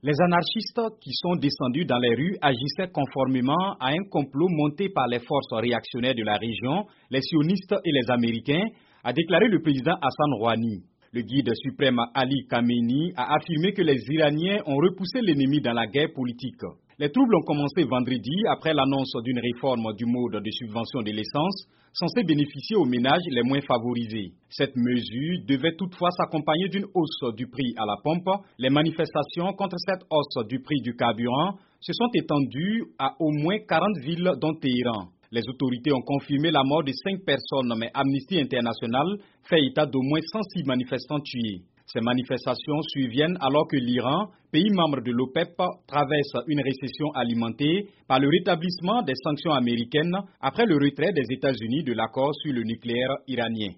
Les anarchistes qui sont descendus dans les rues agissaient conformément à un complot monté par les forces réactionnaires de la région, les sionistes et les Américains, a déclaré le président Hassan Rouhani. Le guide suprême Ali Khamenei a affirmé que les Iraniens ont repoussé l'ennemi dans la guerre politique. Les troubles ont commencé vendredi après l'annonce d'une réforme du mode de subvention de l'essence censée bénéficier aux ménages les moins favorisés. Cette mesure devait toutefois s'accompagner d'une hausse du prix à la pompe. Les manifestations contre cette hausse du prix du carburant se sont étendues à au moins 40 villes dont Téhéran. Les autorités ont confirmé la mort de 5 personnes, mais Amnesty International fait état d'au moins 106 manifestants tués. Ces manifestations surviennent alors que l'Iran, pays membre de l'OPEP, traverse une récession alimentée par le rétablissement des sanctions américaines après le retrait des États-Unis de l'accord sur le nucléaire iranien.